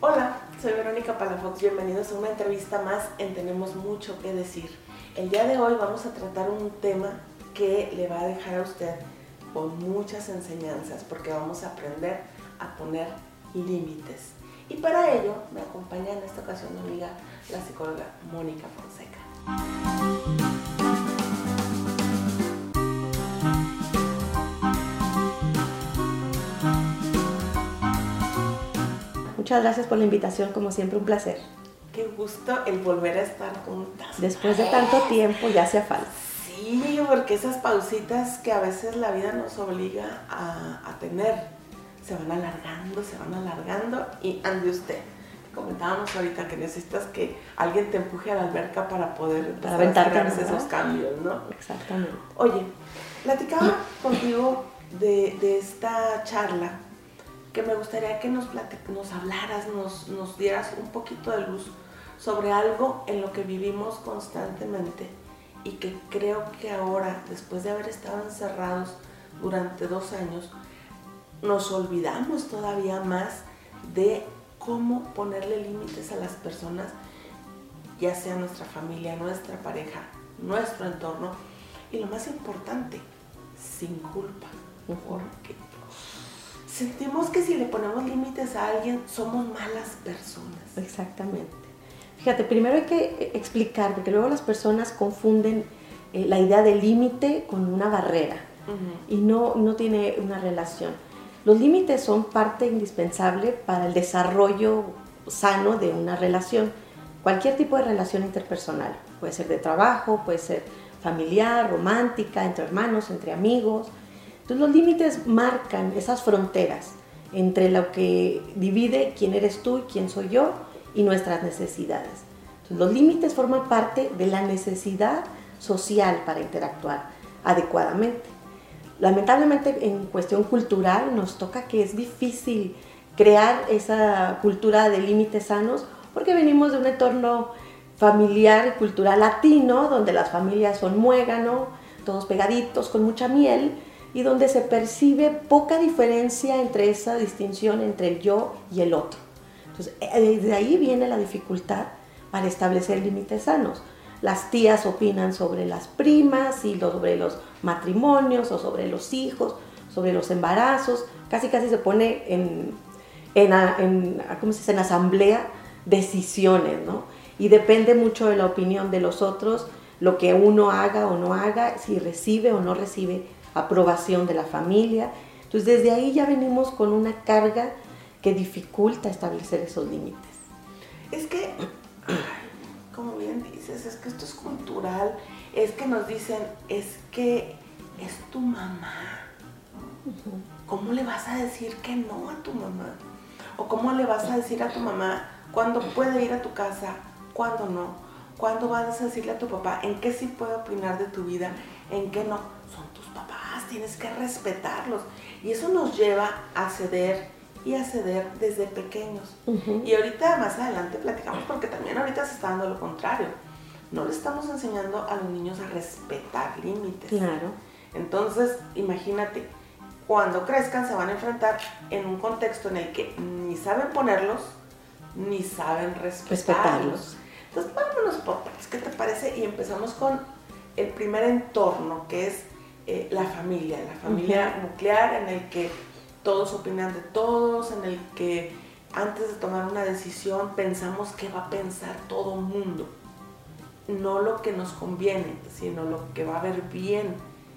Hola, soy Verónica Palafox, bienvenidos a una entrevista más en Tenemos Mucho que Decir. El día de hoy vamos a tratar un tema que le va a dejar a usted con muchas enseñanzas, porque vamos a aprender a poner límites. Y para ello me acompaña en esta ocasión mi amiga, la psicóloga Mónica Fonseca. Muchas gracias por la invitación, como siempre un placer. Qué gusto el volver a estar juntas. Después de tanto tiempo ya hacía falta. Sí, porque esas pausitas que a veces la vida nos obliga a tener se van alargando y ande usted. Comentábamos ahorita que necesitas que alguien te empuje a la alberca para poder hacer esos cambios, ¿no? Exactamente. Oye, platicaba contigo de esta charla que me gustaría que nos hablaras, nos dieras un poquito de luz sobre algo en lo que vivimos constantemente y que creo que ahora, después de haber estado encerrados durante 2 años, nos olvidamos todavía más de cómo ponerle límites a las personas, ya sea nuestra familia, nuestra pareja, nuestro entorno, y lo más importante, sin culpa, porque sentimos que si le ponemos límites a alguien, somos malas personas. Exactamente. Fíjate, primero hay que explicar, porque luego las personas confunden la idea de límite con una barrera, y no tiene una relación. Los límites son parte indispensable para el desarrollo sano de una relación, cualquier tipo de relación interpersonal. Puede ser de trabajo, puede ser familiar, romántica, entre hermanos, entre amigos. Entonces los límites marcan esas fronteras entre lo que divide quién eres tú y quién soy yo y nuestras necesidades. Entonces los límites forman parte de la necesidad social para interactuar adecuadamente. Lamentablemente en cuestión cultural nos toca que es difícil crear esa cultura de límites sanos porque venimos de un entorno familiar y cultural latino donde las familias son muégano, todos pegaditos con mucha miel, y donde se percibe poca diferencia entre esa distinción entre el yo y el otro. Entonces, desde ahí viene la dificultad para establecer límites sanos. Las tías opinan sobre las primas y sobre los matrimonios o sobre los hijos, sobre los embarazos. Casi se pone ¿cómo se dice? En asamblea decisiones, ¿no? Y depende mucho de la opinión de los otros, lo que uno haga o no haga, si recibe o no recibe aprobación de la familia. Entonces desde ahí ya venimos con una carga que dificulta establecer esos límites. Es que, como bien dices, es que esto es cultural, es que nos dicen, es que es tu mamá. ¿Cómo le vas a decir que no a tu mamá? ¿O cómo le vas a decir a tu mamá cuándo puede ir a tu casa, cuándo no? ¿Cuándo vas a decirle a tu papá en qué sí puede opinar de tu vida, en qué no? Son tus papás, tienes que respetarlos. Y eso nos lleva a ceder y a ceder desde pequeños. Y ahorita más adelante platicamos, porque también ahorita se está dando lo contrario. No le estamos enseñando a los niños a respetar límites. Claro. Entonces, imagínate, cuando crezcan se van a enfrentar en un contexto en el que ni saben ponerlos, ni saben respetarlos. Entonces, vámonos por partes, ¿qué te parece? Y empezamos con el primer entorno, que es la familia nuclear, en el que todos opinan de todos, en el que antes de tomar una decisión pensamos qué va a pensar todo el mundo. No lo que nos conviene, sino lo que va a ver bien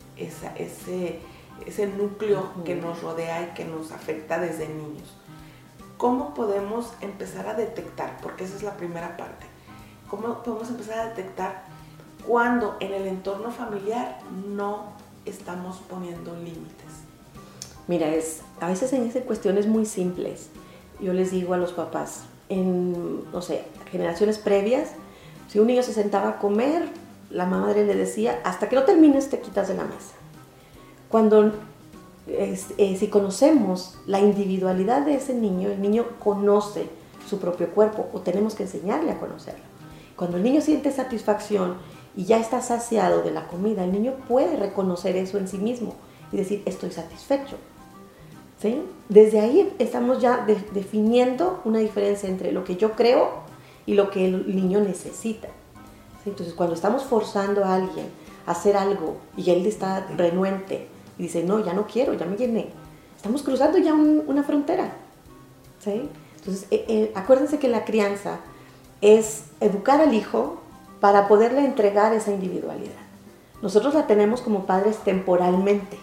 ese núcleo que nos rodea y que nos afecta desde niños. ¿Cómo podemos empezar a detectar? Porque esa es la primera parte. ¿Cómo podemos empezar a detectar cuando en el entorno familiar no estamos poniendo límites? Mira, a veces en esas cuestiones muy simples. Yo les digo a los papás, en, generaciones previas, si un niño se sentaba a comer, la madre le decía, hasta que no termines te quitas de la mesa. Cuando si conocemos la individualidad de ese niño, el niño conoce su propio cuerpo o tenemos que enseñarle a conocerlo. Cuando el niño siente satisfacción y ya está saciado de la comida, el niño puede reconocer eso en sí mismo y decir, estoy satisfecho. ¿sí? Desde ahí estamos ya definiendo una diferencia entre lo que yo creo y lo que el niño necesita. ¿Sí? Entonces, cuando estamos forzando a alguien a hacer algo y él está renuente y dice, no, ya no quiero, ya me llené, estamos cruzando ya una frontera. ¿Sí? Entonces, acuérdense que la crianza es educar al hijo para poderle entregar esa individualidad. Nosotros la tenemos como padres temporalmente.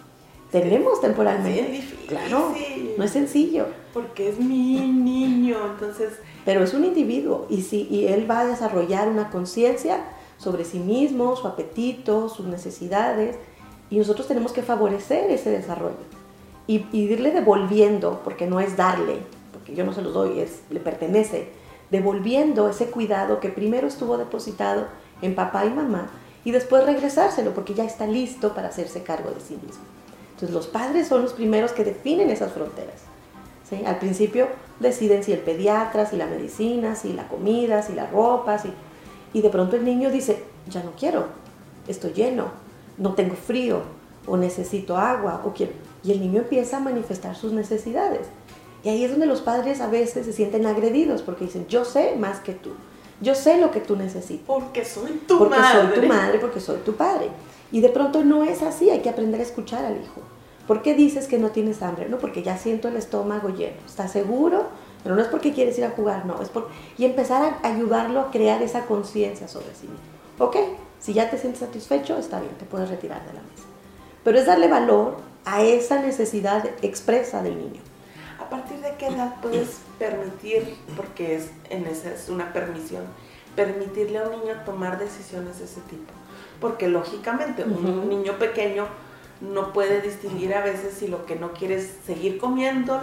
Tenemos temporalmente. Sí, es difícil. Claro, no es sencillo. Porque es mi niño, entonces... Pero es un individuo y él va a desarrollar una conciencia sobre sí mismo, su apetito, sus necesidades, y nosotros tenemos que favorecer ese desarrollo y irle devolviendo, porque no es darle, porque yo no se lo doy, le pertenece, devolviendo ese cuidado que primero estuvo depositado en papá y mamá y después regresárselo porque ya está listo para hacerse cargo de sí mismo. Entonces los padres son los primeros que definen esas fronteras. ¿Sí? Al principio deciden si el pediatra, si la medicina, si la comida, si la ropa, y de pronto el niño dice, ya no quiero, estoy lleno, no tengo frío, o necesito agua, o quiero. Y el niño empieza a manifestar sus necesidades. Y ahí es donde los padres a veces se sienten agredidos, porque dicen, yo sé más que tú, yo sé lo que tú necesitas. Porque soy tu madre. Porque soy tu madre, porque soy tu padre. Y de pronto no es así, hay que aprender a escuchar al hijo. ¿Por qué dices que no tienes hambre? No, porque ya siento el estómago lleno. ¿Estás seguro? Pero no es porque quieres ir a jugar, no. Y empezar a ayudarlo a crear esa conciencia sobre sí mismo. Ok, si ya te sientes satisfecho, está bien, te puedes retirar de la mesa. Pero es darle valor a esa necesidad expresa del niño. ¿A partir de qué edad puedes permitir, porque esa es una permisión, permitirle a un niño tomar decisiones de ese tipo? Porque lógicamente un niño pequeño no puede distinguir a veces si lo que no quiere es seguir comiendo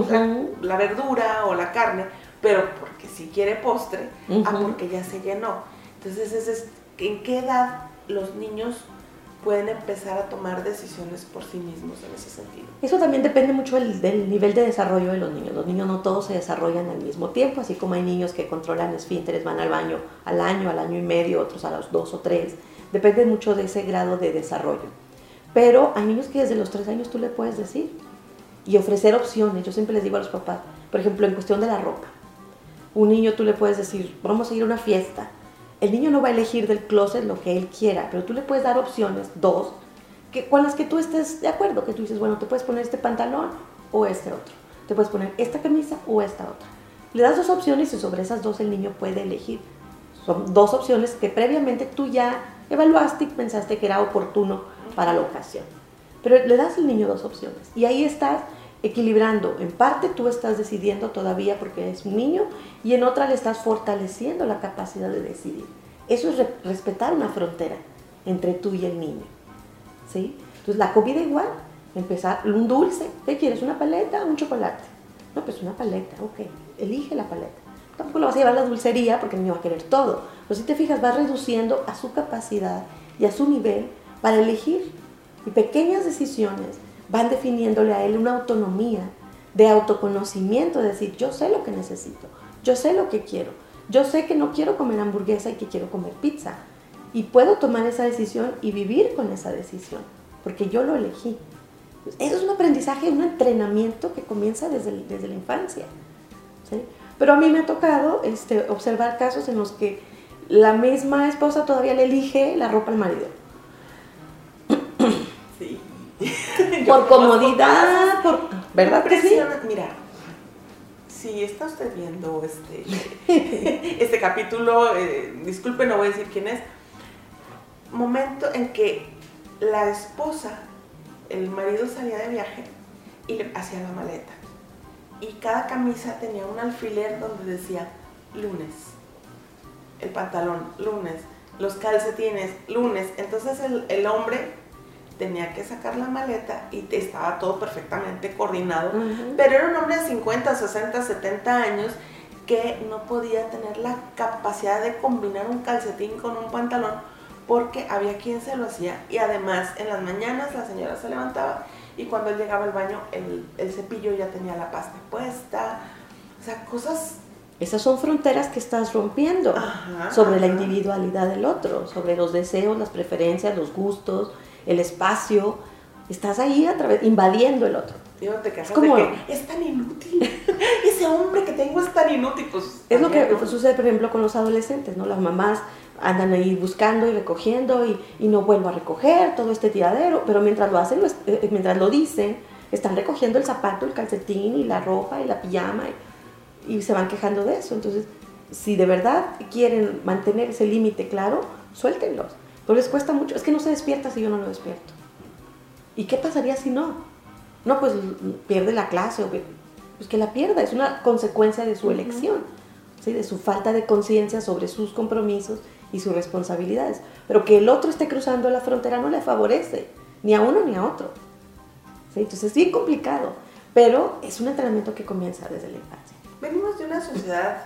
la verdura o la carne, pero porque si quiere postre, porque ya se llenó. Entonces, ¿en qué edad los niños pueden empezar a tomar decisiones por sí mismos en ese sentido? Eso también depende mucho del nivel de desarrollo de los niños. Los niños no todos se desarrollan al mismo tiempo, así como hay niños que controlan esfínteres, van al baño al año y medio, otros a los 2 o 3. Depende mucho de ese grado de desarrollo. Pero hay niños que desde los 3 años tú le puedes decir y ofrecer opciones. Yo siempre les digo a los papás, por ejemplo, en cuestión de la ropa. Un niño tú le puedes decir, vamos a ir a una fiesta. El niño no va a elegir del closet lo que él quiera, pero tú le puedes dar opciones, 2, con las que tú estés de acuerdo. Que tú dices, bueno, te puedes poner este pantalón o este otro. Te puedes poner esta camisa o esta otra. Le das 2 opciones y sobre esas 2 el niño puede elegir. Son 2 opciones que previamente tú ya evaluaste y pensaste que era oportuno para la ocasión. Pero le das al niño 2 opciones y ahí estás equilibrando. En parte tú estás decidiendo todavía porque es un niño y en otra le estás fortaleciendo la capacidad de decidir. Eso es respetar una frontera entre tú y el niño. ¿Sí? Entonces la comida igual, empezar un dulce. ¿Qué quieres? ¿Una paleta o un chocolate? No, pues una paleta, ok. Elige la paleta. Tampoco lo vas a llevar a la dulcería porque el niño va a querer todo. Pero si te fijas, vas reduciendo a su capacidad y a su nivel para elegir, y pequeñas decisiones van definiéndole a él una autonomía de autoconocimiento, de decir, yo sé lo que necesito, yo sé lo que quiero, yo sé que no quiero comer hamburguesa y que quiero comer pizza, y puedo tomar esa decisión y vivir con esa decisión, porque yo lo elegí. Eso es un aprendizaje, un entrenamiento que comienza desde la infancia, ¿sí? Pero a mí me ha tocado observar casos en los que la misma esposa todavía le elige la ropa al marido. Sí. Por comodidad, ¿verdad que sí? Mira, si está usted viendo este capítulo, disculpe, no voy a decir quién es, momento en que la esposa, el marido salía de viaje y le hacía la maleta. Y cada camisa tenía un alfiler donde decía lunes, el pantalón, lunes, los calcetines, lunes. Entonces el hombre tenía que sacar la maleta y estaba todo perfectamente coordinado, pero era un hombre de 50, 60, 70 años que no podía tener la capacidad de combinar un calcetín con un pantalón porque había quien se lo hacía, y además en las mañanas la señora se levantaba y cuando él llegaba al baño el cepillo ya tenía la pasta puesta. O sea, cosas... Esas son fronteras que estás rompiendo sobre la individualidad del otro, sobre los deseos, las preferencias, los gustos, el espacio. Estás ahí invadiendo el otro. Y no te quejas como, de que es tan inútil. Ese hombre que tengo es tan inútil. Pues, es lo que ¿no? sucede, por ejemplo, con los adolescentes, ¿no? Las mamás andan ahí buscando y recogiendo y no vuelvo a recoger todo este tiradero, pero mientras lo hacen, mientras lo dicen, están recogiendo el zapato, el calcetín y la ropa y la pijama y se van quejando de eso. Entonces, si de verdad quieren mantener ese límite claro, suéltenlos. Pero les cuesta mucho. Es que no se despierta si yo no lo despierto. ¿Y qué pasaría si no? No, pues pierde la clase. Pues que la pierda. Es una consecuencia de su elección, ¿sí? De su falta de conciencia sobre sus compromisos y sus responsabilidades. Pero que el otro esté cruzando la frontera no le favorece, ni a uno ni a otro. ¿Sí? Entonces es bien complicado. Pero es un entrenamiento que comienza desde la infancia. Venimos de una sociedad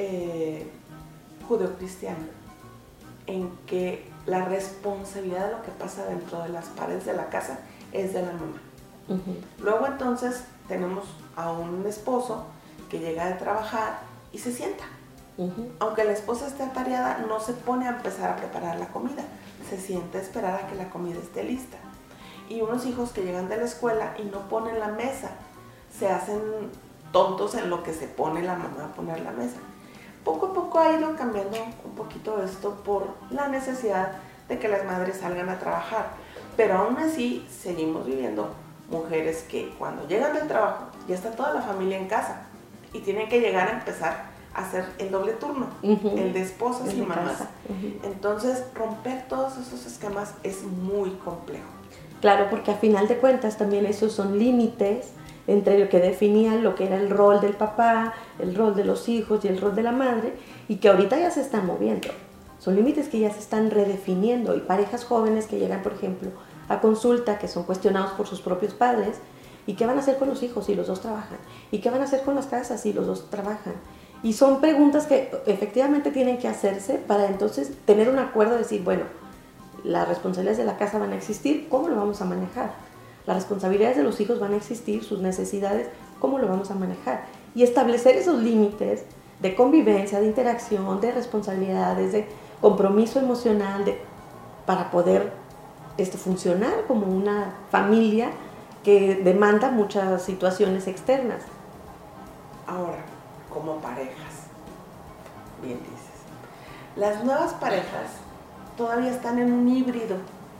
judeocristiana en que la responsabilidad de lo que pasa dentro de las paredes de la casa es de la mamá. Luego entonces tenemos a un esposo que llega de trabajar y se sienta. Aunque la esposa esté atareada, no se pone a empezar a preparar la comida, se sienta a esperar a que la comida esté lista. Y unos hijos que llegan de la escuela y no ponen la mesa, se hacen tontos en lo que se pone la mamá a poner la mesa. Poco a poco ha ido cambiando un poquito esto por la necesidad de que las madres salgan a trabajar, pero aún así seguimos viviendo mujeres que cuando llegan del trabajo ya está toda la familia en casa y tienen que llegar a empezar a hacer el doble turno, el de esposas y mamás. Entonces romper todos esos esquemas es muy complejo. Claro, porque a final de cuentas también esos son límites entre lo que definían lo que era el rol del papá, el rol de los hijos y el rol de la madre, y que ahorita ya se están moviendo. Son límites que ya se están redefiniendo, y parejas jóvenes que llegan, por ejemplo, a consulta, que son cuestionados por sus propios padres, y qué van a hacer con los hijos si los dos trabajan, y qué van a hacer con las casas si los dos trabajan. Y son preguntas que efectivamente tienen que hacerse para entonces tener un acuerdo de decir, bueno, las responsabilidades de la casa van a existir, ¿cómo lo vamos a manejar? Las responsabilidades de los hijos van a existir, sus necesidades, ¿cómo lo vamos a manejar? Y establecer esos límites de convivencia, de interacción, de responsabilidades, de compromiso emocional, para poder funcionar como una familia que demanda muchas situaciones externas. Ahora, como parejas, bien dices, las nuevas parejas todavía están en un híbrido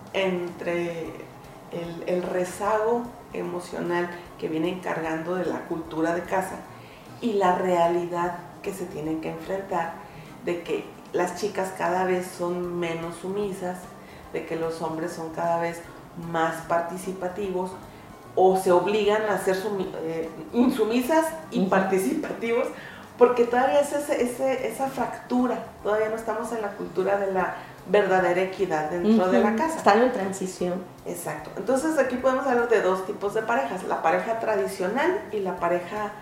entre el rezago emocional que vienen cargando de la cultura de casa y la realidad que se tienen que enfrentar de que las chicas cada vez son menos sumisas, de que los hombres son cada vez más participativos o se obligan a ser insumisas y participativos, porque todavía es esa fractura, todavía no estamos en la cultura de la verdadera equidad dentro de la casa. Están en transición. Exacto. Entonces aquí podemos hablar de dos tipos de parejas, la pareja tradicional y la pareja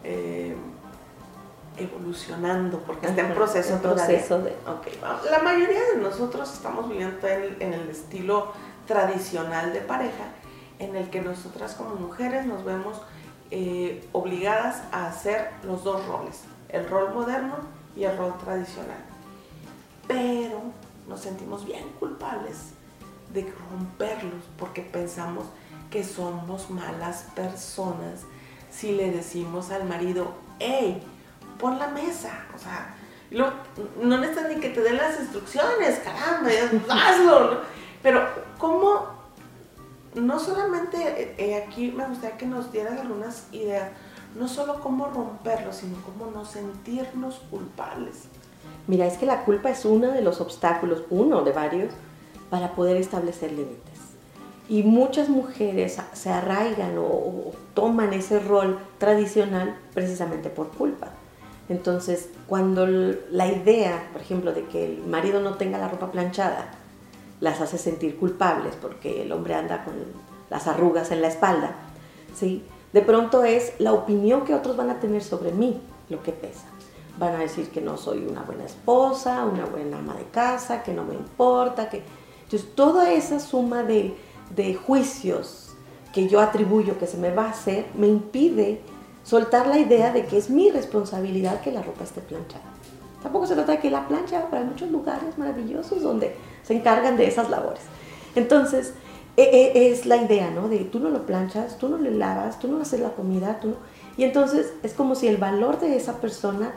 evolucionando, porque está en proceso todavía. Okay, vamos. La mayoría de nosotros estamos viviendo en el estilo tradicional de pareja, en el que nosotras como mujeres nos vemos obligadas a hacer los dos roles, el rol moderno y el rol tradicional. Pero nos sentimos bien culpables de romperlos porque pensamos que somos malas personas si le decimos al marido, hey, pon la mesa, o sea, no necesitas ni que te den las instrucciones, caramba, hazlo, ¿no? Pero ¿cómo? No solamente aquí me gustaría que nos dieras algunas ideas, no solo cómo romperlo, sino cómo no sentirnos culpables. Mira, es que la culpa es uno de los obstáculos, uno de varios, para poder establecer límites. Y muchas mujeres se arraigan o toman ese rol tradicional precisamente por culpa. Entonces, cuando la idea, por ejemplo, de que el marido no tenga la ropa planchada, las hace sentir culpables porque el hombre anda con las arrugas en la espalda, ¿sí? De pronto es la opinión que otros van a tener sobre mí lo que pesa. Van a decir que no soy una buena esposa, una buena ama de casa, que no me importa, que... Entonces, toda esa suma de juicios que yo atribuyo que se me va a hacer, me impide soltar la idea de que es mi responsabilidad que la ropa esté planchada. Tampoco se trata de que la plancha, pero hay muchos lugares maravillosos donde se encargan de esas labores. Entonces, Es la idea, ¿no? De tú no lo planchas, tú no le lavas, tú no haces la comida, tú no... Y entonces es como si el valor de esa persona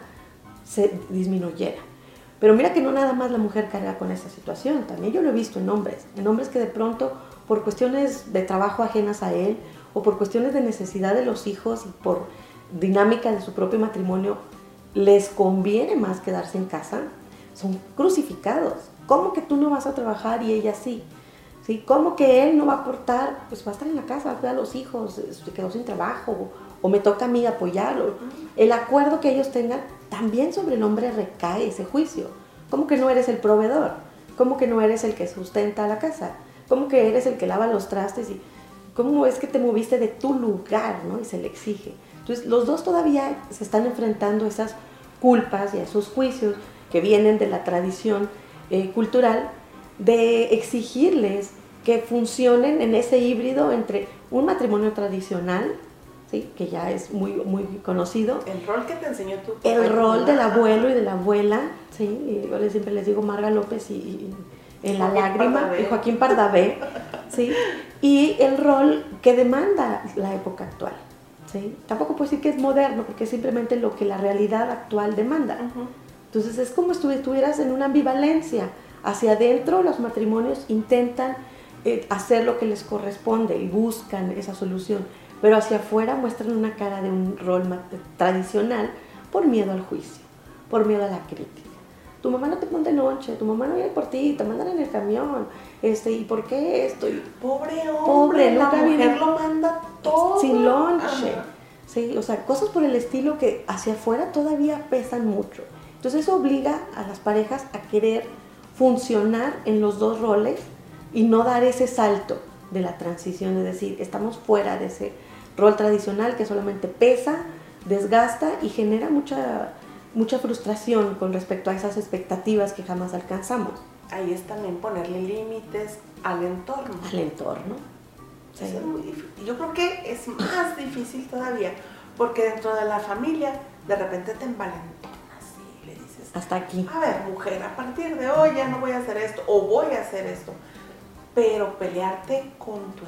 se disminuyera. Pero mira que no nada más la mujer carga con esa situación, también yo lo he visto en hombres que de pronto por cuestiones de trabajo ajenas a él o por cuestiones de necesidad de los hijos y por dinámica de su propio matrimonio les conviene más quedarse en casa, son crucificados. ¿Cómo que tú no vas a trabajar y ella sí? ¿Sí? ¿Cómo que él no va a aportar? Pues va a estar en la casa, va a cuidar a los hijos, se quedó sin trabajo o me toca a mí apoyarlo. El acuerdo que ellos tengan, también sobre el hombre recae ese juicio. ¿Cómo que no eres el proveedor? ¿Cómo que no eres el que sustenta la casa? ¿Cómo que eres el que lava los trastes? ¿Y cómo es que te moviste de tu lugar, ¿no? Y se le exige. Entonces, los dos todavía se están enfrentando a esas culpas y a esos juicios que vienen de la tradición cultural de exigirles que funcionen en ese híbrido entre un matrimonio tradicional, ¿sí? Que ya es muy, muy conocido. El rol que te enseñó tu papá. El rol del abuelo y de la abuela, ¿sí? Y yo siempre les digo Marga López y en La Lágrima, y Joaquín Pardavé, ¿sí? Y el rol que demanda la época actual, ¿sí? Tampoco puedo decir que es moderno, porque es simplemente lo que la realidad actual demanda. Entonces es como si estuvieras en una ambivalencia. Hacia adentro los matrimonios intentan hacer lo que les corresponde y buscan esa solución, pero hacia afuera muestran una cara de un rol tradicional por miedo al juicio, por miedo a la crítica. Tu mamá no te pone lonche, tu mamá no viene por ti, te mandan en el camión, ¿y por qué esto? Pobre hombre, la mujer lo manda todo. Sin lonche, ¿sí? O sea, cosas por el estilo que hacia afuera todavía pesan mucho. Entonces eso obliga a las parejas a querer funcionar en los dos roles y no dar ese salto de la transición, es decir, estamos fuera de ese rol tradicional que solamente pesa, desgasta y genera mucha frustración con respecto a esas expectativas que jamás alcanzamos. Ahí es también ponerle límites al entorno. Al entorno. Sí. Eso es muy difícil. Yo creo que es más difícil todavía, porque dentro de la familia de repente te envalentonas y le dices, hasta aquí. A ver, mujer, a partir de hoy ya no voy a hacer esto o voy a hacer esto. Pero pelearte con tu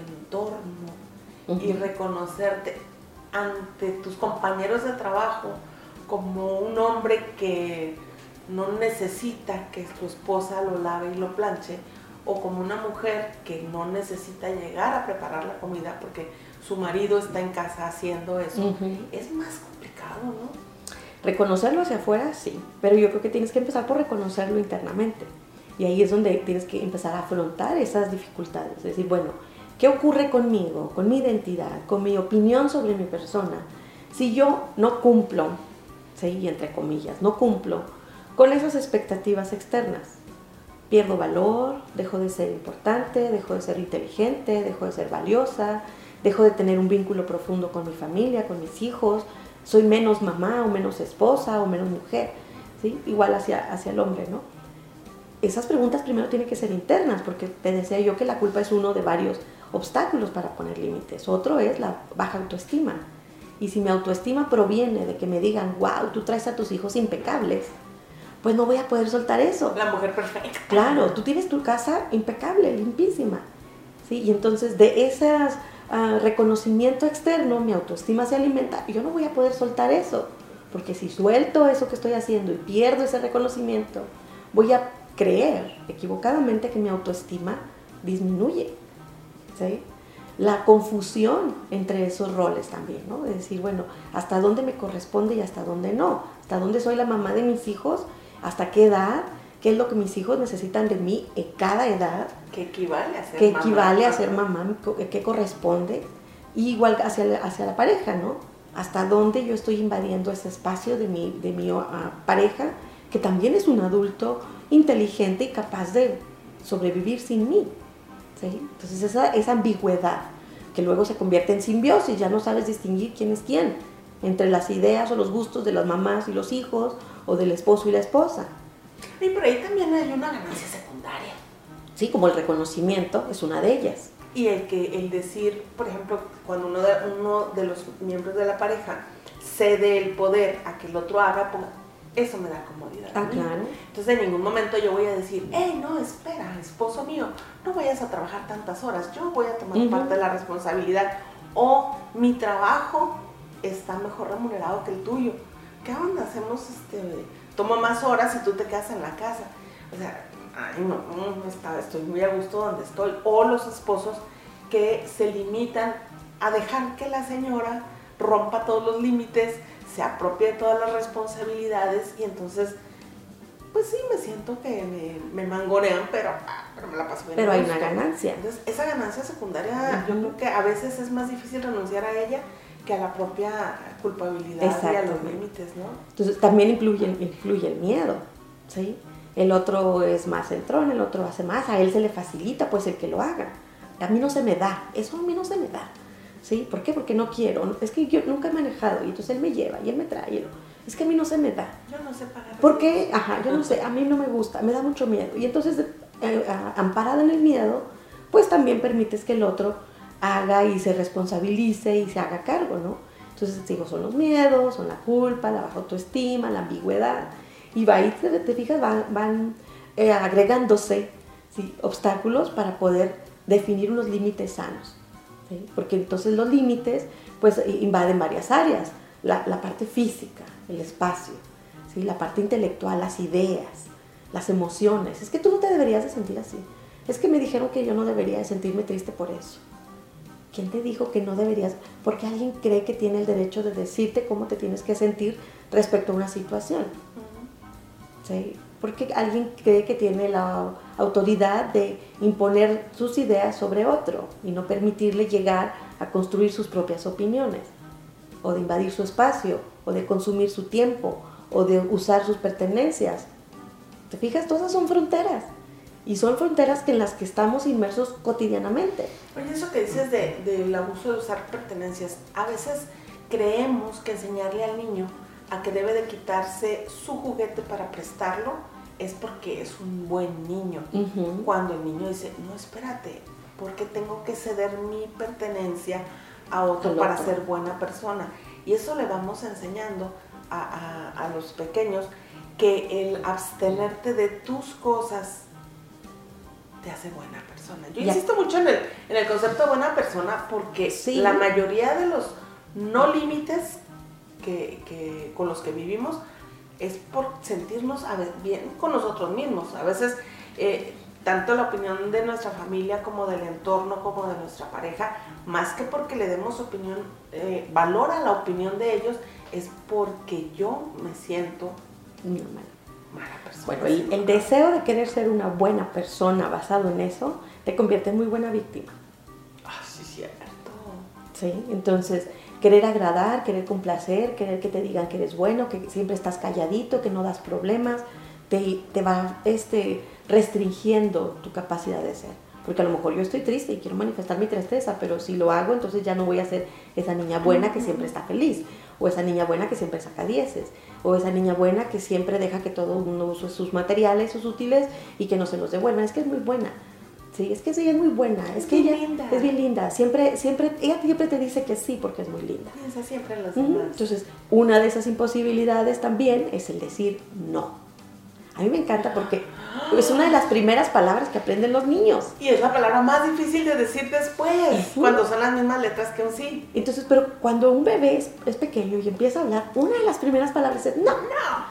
entorno y reconocerte ante tus compañeros de trabajo como un hombre que no necesita que tu esposa lo lave y lo planche, o como una mujer que no necesita llegar a preparar la comida porque su marido está en casa haciendo eso, es más complicado, ¿no? Reconocerlo hacia afuera, sí, pero yo creo que tienes que empezar por reconocerlo internamente. Y ahí es donde tienes que empezar a afrontar esas dificultades. Es decir, bueno, ¿qué ocurre conmigo, con mi identidad, con mi opinión sobre mi persona? Si yo no cumplo, ¿sí? Y entre comillas, no cumplo con esas expectativas externas, pierdo valor, dejo de ser importante, dejo de ser inteligente, dejo de ser valiosa, dejo de tener un vínculo profundo con mi familia, con mis hijos, soy menos mamá o menos esposa o menos mujer, ¿sí? Igual hacia el hombre, ¿no? Esas preguntas primero tienen que ser internas, porque te decía yo que la culpa es uno de varios obstáculos para poner límites. Otro es la baja autoestima. Y si mi autoestima proviene de que me digan, wow, tú traes a tus hijos impecables, pues no voy a poder soltar eso. La mujer perfecta. Claro, tú tienes tu casa impecable, limpísima, ¿sí? Y entonces de ese reconocimiento externo, mi autoestima se alimenta y yo no voy a poder soltar eso. Porque si suelto eso que estoy haciendo y pierdo ese reconocimiento, voy a creer equivocadamente que mi autoestima disminuye, ¿sí? La confusión entre esos roles también, ¿no? De decir, bueno, ¿hasta dónde me corresponde y hasta dónde no? ¿Hasta dónde soy la mamá de mis hijos? ¿Hasta qué edad? ¿Qué es lo que mis hijos necesitan de mí en cada edad? ¿Qué equivale a ser ¿Qué mamá? equivale a ser mamá? ¿Qué corresponde? Y igual hacia la pareja, ¿no? ¿Hasta dónde yo estoy invadiendo ese espacio de mi pareja, que también es un adulto inteligente y capaz de sobrevivir sin mí, ¿sí? Entonces esa ambigüedad que luego se convierte en simbiosis, ya no sabes distinguir quién es quién, entre las ideas o los gustos de las mamás y los hijos, o del esposo y la esposa. Y por ahí también hay una ganancia secundaria. Sí, como el reconocimiento es una de ellas. Y el decir, por ejemplo, cuando uno de los miembros de la pareja cede el poder a que el otro haga, eso me da comodidad. Ah, claro. Entonces en ningún momento yo voy a decir, hey, no, espera, esposo mío, no vayas a trabajar tantas horas, yo voy a tomar parte de la responsabilidad, o mi trabajo está mejor remunerado que el tuyo. ¿Qué onda? Tomo más horas y tú te quedas en la casa. O sea, ay, no, estoy muy a gusto donde estoy. O los esposos que se limitan a dejar que la señora rompa todos los límites, se apropie de todas las responsabilidades, y entonces, pues sí, me siento que me mangonean, pero me la paso bien. Pero hay una ganancia. Entonces, esa ganancia secundaria, yo creo que a veces es más difícil renunciar a ella que a la propia culpabilidad y a los límites, ¿no? Entonces, también influye el miedo, ¿sí? El otro es más entrón, el otro hace más, a él se le facilita, pues el que lo haga. A mí no se me da, eso a mí no se me da. ¿Sí? ¿Por qué? Porque no quiero. Es que yo nunca he manejado y entonces él me lleva y él me trae. Es que a mí no se me da. Yo no sé pagar. ¿Por qué? Ajá, yo no sé. A mí no me gusta, me da mucho miedo. Y entonces, amparada en el miedo, pues también permites que el otro haga y se responsabilice y se haga cargo, ¿no? Entonces, digo, son los miedos, son la culpa, la baja autoestima, la ambigüedad. Y va ahí, te fijas, van agregándose, ¿sí?, obstáculos para poder definir unos límites sanos. ¿Sí? Porque entonces los límites pues invaden varias áreas, la parte física, el espacio, ¿sí?, la parte intelectual, las ideas, las emociones. Es que tú no te deberías de sentir así, es que me dijeron que yo no debería de sentirme triste por eso. ¿Quién te dijo que no deberías? Porque alguien cree que tiene el derecho de decirte cómo te tienes que sentir respecto a una situación, ¿sí? Porque alguien cree que tiene la autoridad de imponer sus ideas sobre otro y no permitirle llegar a construir sus propias opiniones, o de invadir su espacio, o de consumir su tiempo, o de usar sus pertenencias. ¿Te fijas? Todas son fronteras, y son fronteras en las que estamos inmersos cotidianamente. Oye, eso que dices del abuso de usar pertenencias, a veces creemos que enseñarle al niño a que debe de quitarse su juguete para prestarlo es porque es un buen niño. Cuando el niño dice, no, espérate, ¿por qué tengo que ceder mi pertenencia a otro para ser buena persona? Y eso le vamos enseñando a los pequeños, que el abstenerte de tus cosas te hace buena persona. Yo insisto mucho en el concepto de buena persona, porque sí, la mayoría de los no límites que con los que vivimos es por sentirnos bien con nosotros mismos. A veces, tanto la opinión de nuestra familia como del entorno, como de nuestra pareja, más que porque le demos opinión, valor a la opinión de ellos, es porque yo me siento mala persona. Bueno, el deseo de querer ser una buena persona basado en eso, te convierte en muy buena víctima. Ah, sí, cierto. Sí, entonces, querer agradar, querer complacer, querer que te digan que eres bueno, que siempre estás calladito, que no das problemas, te va restringiendo tu capacidad de ser. Porque a lo mejor yo estoy triste y quiero manifestar mi tristeza, pero si lo hago, entonces ya no voy a ser esa niña buena que siempre está feliz, o esa niña buena que siempre saca 10, o esa niña buena que siempre deja que todo el mundo use sus materiales, sus útiles, y que no se los devuelvan. Es que es muy buena. Sí, es que ella es muy buena, es que ella es bien linda, ella siempre te dice que sí porque es muy linda. Piensa siempre en los demás. Entonces, una de esas imposibilidades también es el decir no. A mí me encanta porque es una de las primeras palabras que aprenden los niños. Y es la palabra más difícil de decir después, cuando son las mismas letras que un sí. Entonces, pero cuando un bebé es pequeño y empieza a hablar, una de las primeras palabras es no.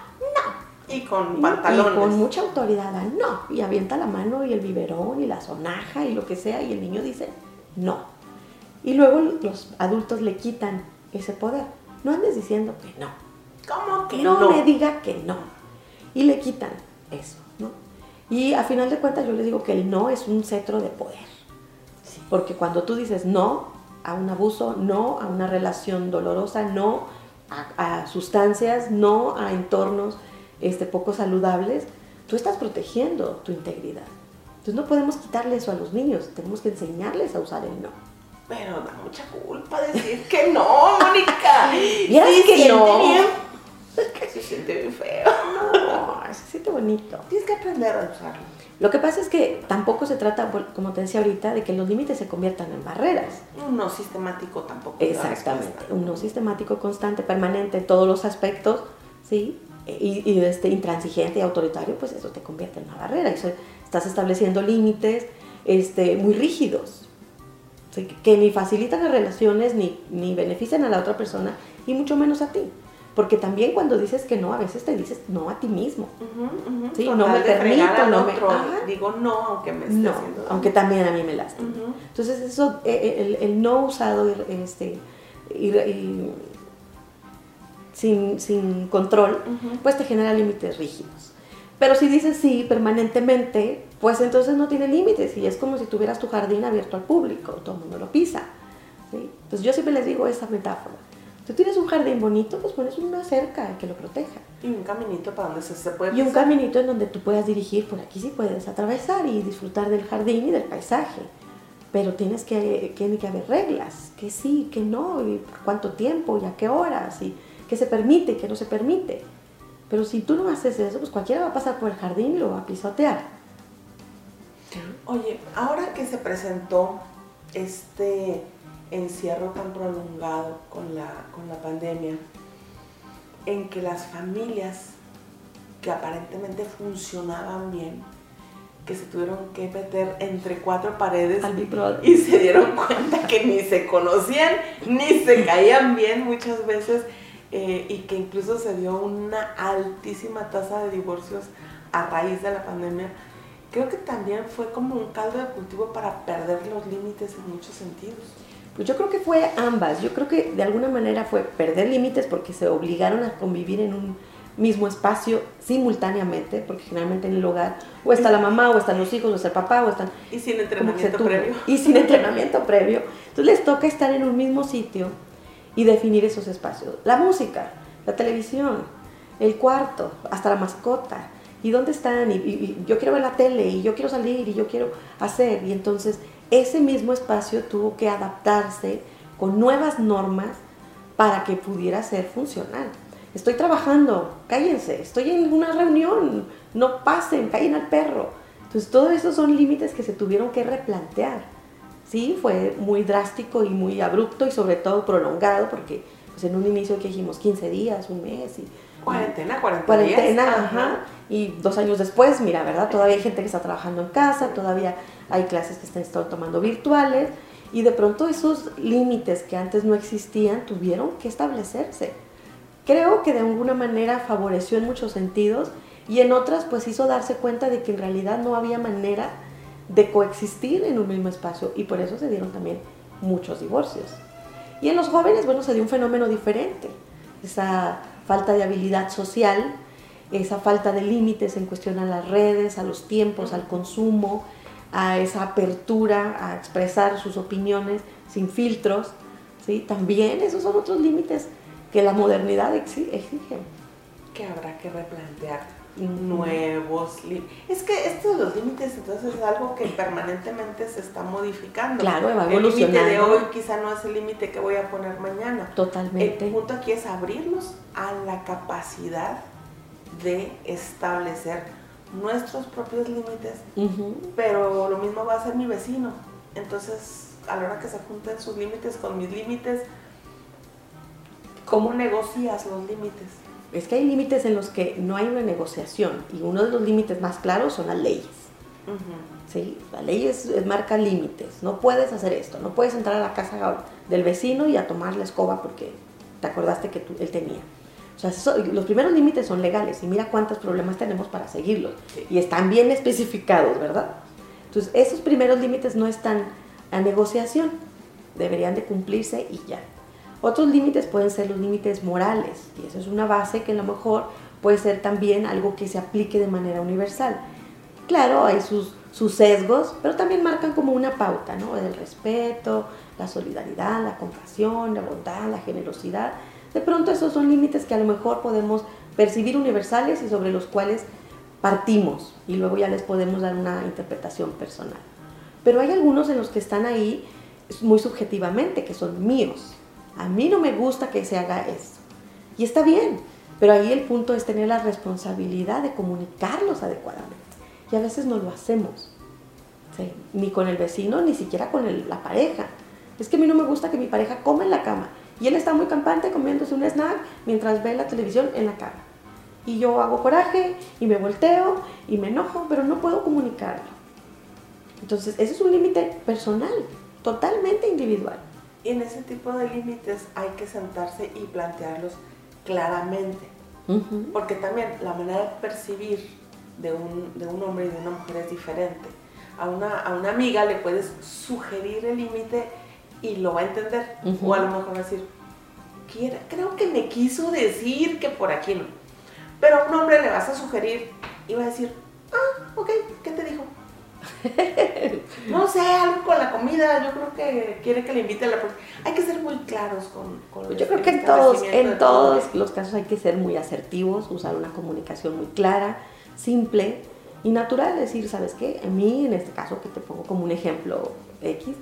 Y con pantalones. Y con mucha autoridad, no. Y avienta la mano y el biberón y la sonaja y lo que sea, y el niño dice no. Y luego los adultos le quitan ese poder. No andes diciendo que no. ¿Cómo que no? No me diga que no. Y le quitan eso, ¿no? Y a final de cuentas yo les digo que el no es un cetro de poder. Sí. Porque cuando tú dices no a un abuso, no a una relación dolorosa, no a sustancias, no a entornos poco saludables, tú estás protegiendo tu integridad. Entonces no podemos quitarle eso a los niños, tenemos que enseñarles a usar el no. Pero da mucha culpa decir que no, Mónica. ¿Vieras que no? Bien. Se siente bien feo. No, se siente bonito. Tienes que aprender a usarlo. Lo que pasa es que tampoco se trata, como te decía ahorita, de que los límites se conviertan en barreras. Un no sistemático tampoco. Exactamente, un no sistemático, constante, permanente en todos los aspectos, ¿sí? intransigente y autoritario, pues eso te convierte en una barrera. Eso, estás estableciendo límites muy rígidos, ¿sí? Que ni facilitan las relaciones, ni benefician a la otra persona, y mucho menos a ti. Porque también cuando dices que no, a veces te dices no a ti mismo. ¿Sí? No me permito, no me... Digo no, aunque me esté haciendo... aunque también a mí me lastima. Entonces eso, el no usado sin control, pues te genera límites rígidos. Pero si dices sí permanentemente, pues entonces no tiene límites, y es como si tuvieras tu jardín abierto al público, todo el mundo lo pisa, ¿sí? Entonces yo siempre les digo esa metáfora. Si tienes un jardín bonito, pues pones una cerca que lo proteja. Y un caminito para donde se puede pasar. Y un caminito en donde tú puedas dirigir, por aquí sí puedes atravesar y disfrutar del jardín y del paisaje. Pero tiene que haber reglas, que sí, que no, y por cuánto tiempo, y a qué horas, y qué se permite y qué no se permite. Pero si tú no haces eso, pues cualquiera va a pasar por el jardín y lo va a pisotear. Oye, ahora que se presentó este encierro tan prolongado con la pandemia, en que las familias que aparentemente funcionaban bien, que se tuvieron que meter entre cuatro paredes y se dieron cuenta que ni se conocían ni se caían bien muchas veces, y que incluso se dio una altísima tasa de divorcios a raíz de la pandemia. Creo que también fue como un caldo de cultivo para perder los límites en muchos sentidos. Pues yo creo que fue ambas. Yo creo que de alguna manera fue perder límites porque se obligaron a convivir en un mismo espacio simultáneamente, porque generalmente en el hogar o está la mamá, o están los hijos, o está el papá, o están... Y sin entrenamiento previo. Y sin entrenamiento previo. Entonces les toca estar en un mismo sitio y definir esos espacios. La música, la televisión, el cuarto, hasta la mascota. ¿Y dónde están? Y yo quiero ver la tele, y yo quiero salir, y yo quiero hacer. Y entonces ese mismo espacio tuvo que adaptarse con nuevas normas para que pudiera ser funcional. Estoy trabajando, cállense, estoy en una reunión, no pasen, callen al perro. Entonces todos esos son límites que se tuvieron que replantear. Sí, fue muy drástico y muy abrupto, y sobre todo prolongado, porque pues en un inicio que dijimos 15 días, un mes y... Cuarentena, ajá. Y 2 años después, mira, ¿verdad? Todavía hay gente que está trabajando en casa, todavía hay clases que están tomando virtuales, y de pronto esos límites que antes no existían tuvieron que establecerse. Creo que de alguna manera favoreció en muchos sentidos, y en otras pues hizo darse cuenta de que en realidad no había manera de coexistir en un mismo espacio, y por eso se dieron también muchos divorcios. Y en los jóvenes, bueno, se dio un fenómeno diferente, esa falta de habilidad social, esa falta de límites en cuestión a las redes, a los tiempos, al consumo, a esa apertura a expresar sus opiniones sin filtros, ¿sí? También esos son otros límites que la modernidad exige. Que habrá que replantear nuevos límites. Es que esto de los límites entonces es algo que permanentemente se está modificando. Claro, va evolucionando. El límite de hoy quizá no es el límite que voy a poner mañana. Totalmente. El punto aquí es abrirnos a la capacidad de establecer nuestros propios límites, pero lo mismo va a hacer mi vecino. Entonces, a la hora que se junten sus límites con mis límites, ¿cómo negocias los límites? Es que hay límites en los que no hay una negociación, y uno de los límites más claros son las leyes. ¿Sí? La ley marca límites. No puedes hacer esto, no puedes entrar a la casa del vecino y a tomar la escoba porque te acordaste que él tenía. O sea, los primeros límites son legales, y mira cuántos problemas tenemos para seguirlos. Sí. Y están bien especificados, ¿verdad? Entonces, esos primeros límites no están a negociación, deberían de cumplirse y ya. Otros límites pueden ser los límites morales, y eso es una base que a lo mejor puede ser también algo que se aplique de manera universal. Claro, hay sus sesgos, pero también marcan como una pauta, ¿no? El respeto, la solidaridad, la compasión, la bondad, la generosidad. De pronto esos son límites que a lo mejor podemos percibir universales y sobre los cuales partimos, y luego ya les podemos dar una interpretación personal. Pero hay algunos en los que están ahí muy subjetivamente, que son míos. A mí no me gusta que se haga esto. Y está bien, pero ahí el punto es tener la responsabilidad de comunicarlos adecuadamente. Y a veces no lo hacemos. ¿Sí? Ni con el vecino, ni siquiera con la pareja. Es que a mí no me gusta que mi pareja coma en la cama. Y él está muy campante comiéndose un snack mientras ve la televisión en la cama. Y yo hago coraje y me volteo y me enojo, pero no puedo comunicarlo. Entonces, ese es un límite personal, totalmente individual. Y en ese tipo de límites hay que sentarse y plantearlos claramente. Porque también la manera de percibir de un hombre y de una mujer es diferente. A una amiga le puedes sugerir el límite y lo va a entender. O a lo mejor va a decir, creo que me quiso decir que por aquí no. Pero a un hombre le vas a sugerir y va a decir, ok, ¿qué te dijo? No sé, algo con la comida, yo creo que quiere que le invite a la próxima. Hay que ser muy claros con yo creo que en todos los casos hay que ser muy asertivos, usar una comunicación muy clara, simple y natural. Decir, ¿sabes qué? A mí, en este caso, que te pongo como un ejemplo X,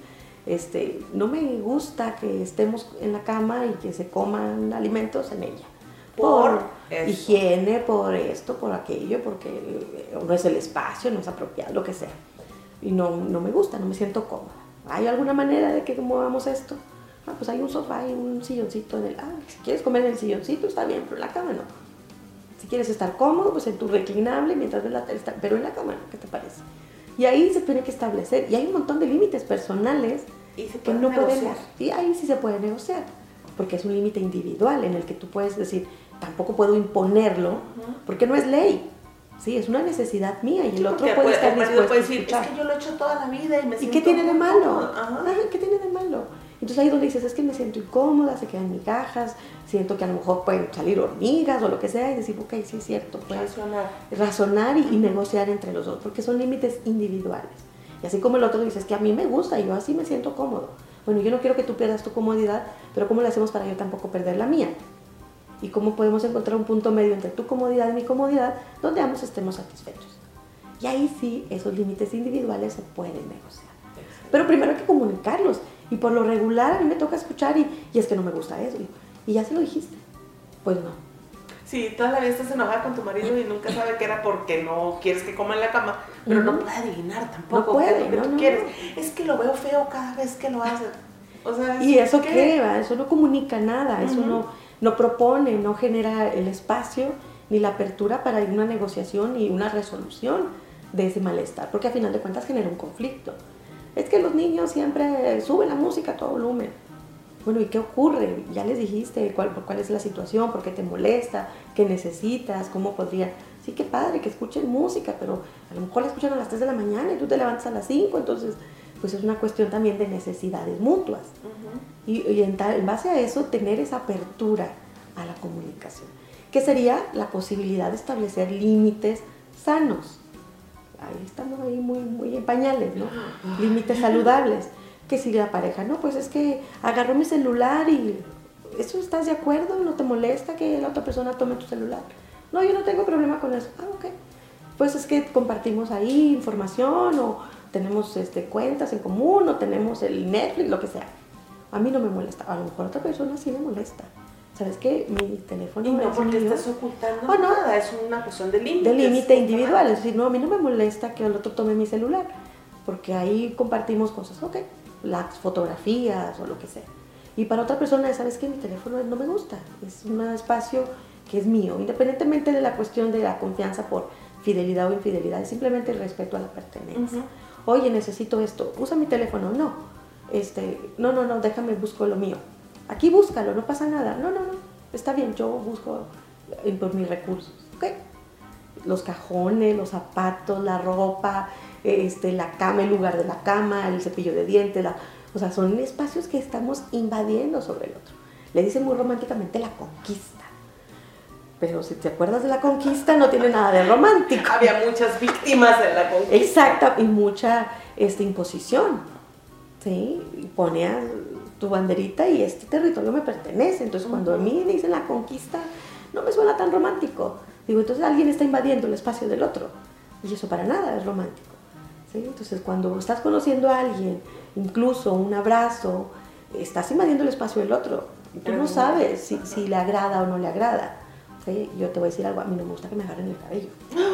no me gusta que estemos en la cama y que se coman alimentos en ella. Por higiene, por esto, por aquello, porque no es el espacio, no es apropiado, lo que sea. Y no me gusta, no me siento cómoda. ¿Hay alguna manera de que movamos esto? Pues hay un sofá, hay un silloncito en el... si quieres comer en el silloncito está bien, pero en la cama no. Si quieres estar cómodo, pues en tu reclinable mientras ves la tele, pero en la cama no, ¿qué te parece? Y ahí se tiene que establecer, y hay un montón de límites personales que no pueden... Y ahí sí se puede negociar, porque es un límite individual en el que tú puedes decir, tampoco puedo imponerlo, porque no es ley. Sí, es una necesidad mía y el otro puede estar dispuesto a escuchar. Es que yo lo he hecho toda la vida y me siento... ¿Y qué tiene de malo? ¿Qué tiene de malo? Entonces ahí donde dices, es que me siento incómoda, se quedan migajas, siento que a lo mejor pueden salir hormigas o lo que sea, y decir, ok, sí es cierto, puedes razonar y negociar entre los dos, porque son límites individuales. Y así como el otro dice, es que a mí me gusta y yo así me siento cómodo. Bueno, yo no quiero que tú pierdas tu comodidad, pero ¿cómo lo hacemos para yo tampoco perder la mía? Y cómo podemos encontrar un punto medio entre tu comodidad y mi comodidad, donde ambos estemos satisfechos. Y ahí sí, esos límites individuales se pueden negociar. Pero primero hay que comunicarlos. Y por lo regular a mí me toca escuchar y es que no me gusta eso. Y ya se lo dijiste. Pues no. Sí, toda la vida estás enojada con tu marido y nunca sabe que era porque no quieres que coma en la cama, pero no puede adivinar tampoco qué es lo que tú quieres. Es que lo veo feo cada vez que lo haces. O sea, ¿y eso qué va? Eso no comunica nada, eso no propone, no genera el espacio ni la apertura para una negociación y una resolución de ese malestar, porque a final de cuentas genera un conflicto. Es que los niños siempre suben la música a todo volumen. Bueno, ¿y qué ocurre? Ya les dijiste cuál es la situación, por qué te molesta, qué necesitas, cómo podría... Sí, qué padre que escuchen música, pero a lo mejor la escuchan a las 3 de la mañana y tú te levantas a las 5, entonces pues es una cuestión también de necesidades mutuas. Y en base a eso, tener esa apertura a la comunicación, que sería la posibilidad de establecer límites sanos. Ahí estamos ahí muy en pañales, ¿no? Límites saludables. Que si la pareja, no, pues es que agarró mi celular y ¿eso estás de acuerdo? ¿No te molesta que la otra persona tome tu celular? No, yo no tengo problema con eso. Ok. Pues es que compartimos ahí información o tenemos cuentas en común o tenemos el Netflix, lo que sea. A mí no me molesta. A lo mejor a otra persona sí le molesta. ¿Sabes qué? Mi teléfono y no es porque mío. Estás ocultando nada, es una cuestión de límites. De límite individual. Es decir, no, a mí no me molesta que el otro tome mi celular, porque ahí compartimos cosas, ok, las fotografías o lo que sea. Y para otra persona, ¿sabes qué? Mi teléfono no me gusta, es un espacio que es mío, independientemente de la cuestión de la confianza por fidelidad o infidelidad, es simplemente el respeto a la pertenencia. Oye, necesito esto, usa mi teléfono, no, no, déjame, busco lo mío. Aquí búscalo, no pasa nada. No, está bien, yo busco por mis recursos. ¿Ok? Los cajones, los zapatos, la ropa, la cama, el lugar de la cama, el cepillo de dientes, o sea, son espacios que estamos invadiendo sobre el otro. Le dicen muy románticamente la conquista. Pero si te acuerdas de la conquista, no tiene nada de romántico. Había muchas víctimas en la conquista. Exacto, y mucha imposición. ¿Sí? Ponías tu banderita y este territorio me pertenece. Entonces, cuando a mí me dicen la conquista, no me suena tan romántico. Digo, entonces alguien está invadiendo el espacio del otro. Y eso para nada es romántico. ¿Sí? Entonces, cuando estás conociendo a alguien, incluso un abrazo, estás invadiendo el espacio del otro. Y tú no sabes si le agrada o no le agrada. ¿Sí? Yo te voy a decir algo, a mí no me gusta que me agarren el cabello.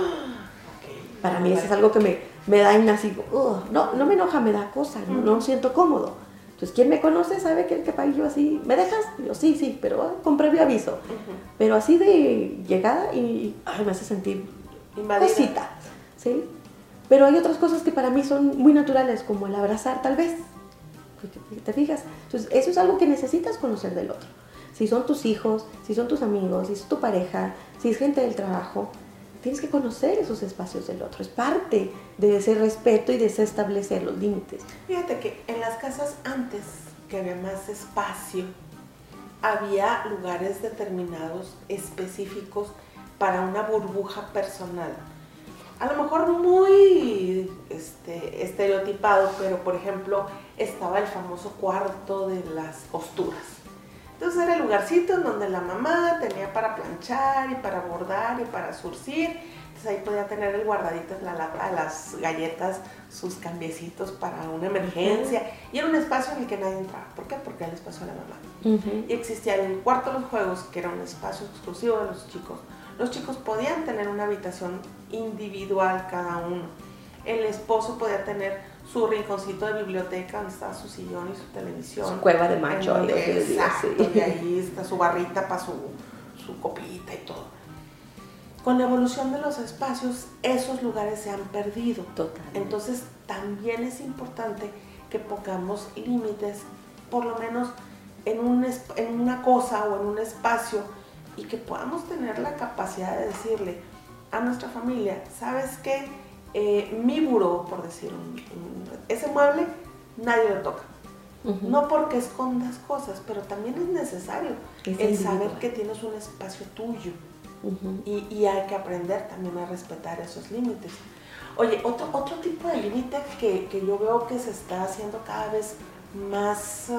Para mí eso es algo que me da así, no me enoja, me da cosa, no siento cómodo. Entonces, quien me conoce sabe que yo así, ¿me dejas? Y yo, sí, pero con previo aviso. Pero así de llegada y me hace sentir invadida. Cosita, ¿sí? Pero hay otras cosas que para mí son muy naturales, como el abrazar tal vez. ¿Te fijas? Entonces, eso es algo que necesitas conocer del otro. Si son tus hijos, si son tus amigos, si es tu pareja, si es gente del trabajo, tienes que conocer esos espacios del otro. Es parte de ese respeto y de ese establecer los límites. Fíjate que en las casas antes, que había más espacio, había lugares determinados, específicos, para una burbuja personal. A lo mejor muy estereotipado, pero por ejemplo estaba el famoso cuarto de las costuras. Entonces era el lugarcito en donde la mamá tenía para planchar y para bordar y para surcir. Entonces ahí podía tener el guardadito a las galletas, sus cambiecitos para una emergencia. Y era un espacio en el que nadie entraba. ¿Por qué? Porque era el espacio de la mamá. Y existía el cuarto de los juegos, que era un espacio exclusivo de los chicos. Los chicos podían tener una habitación individual cada uno. El esposo podía tener su rinconcito de biblioteca donde estaba su sillón y su televisión. Su cueva de macho. Exacto, y ahí está su barrita para su copita y todo. Con la evolución de los espacios, esos lugares se han perdido. Totalmente. Entonces, también es importante que pongamos límites, por lo menos en una cosa o en un espacio, y que podamos tener la capacidad de decirle a nuestra familia, ¿sabes qué? Mi buró, por decir, ese mueble, nadie lo toca. No porque escondas cosas, pero también es necesario el saber que tienes un espacio tuyo. Y hay que aprender también a respetar esos límites. Oye, otro tipo de límite que yo veo que se está haciendo cada vez más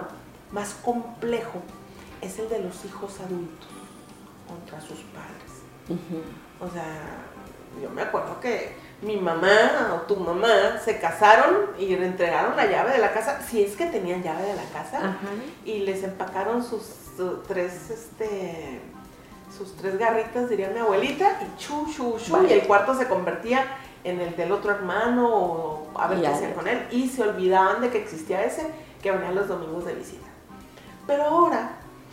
complejo es el de los hijos adultos contra sus padres. O sea, yo me acuerdo que mi mamá o tu mamá se casaron y le entregaron la llave de la casa, si es que tenían llave de la casa, y les empacaron sus tres garritas, diría mi abuelita, y y el cuarto se convertía en el del otro hermano, o a ver qué hacían con él, y se olvidaban de que existía ese, que venían los domingos de visita. Pero ahora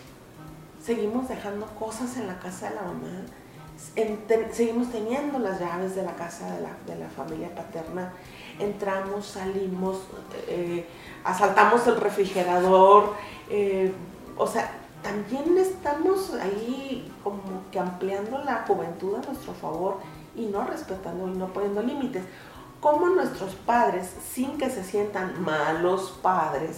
seguimos dejando cosas en la casa de la mamá, seguimos teniendo las llaves de la casa de la familia paterna, entramos, salimos, asaltamos el refrigerador, o sea, también estamos ahí como que ampliando la juventud a nuestro favor y no respetando y no poniendo límites. Como nuestros padres, sin que se sientan malos padres,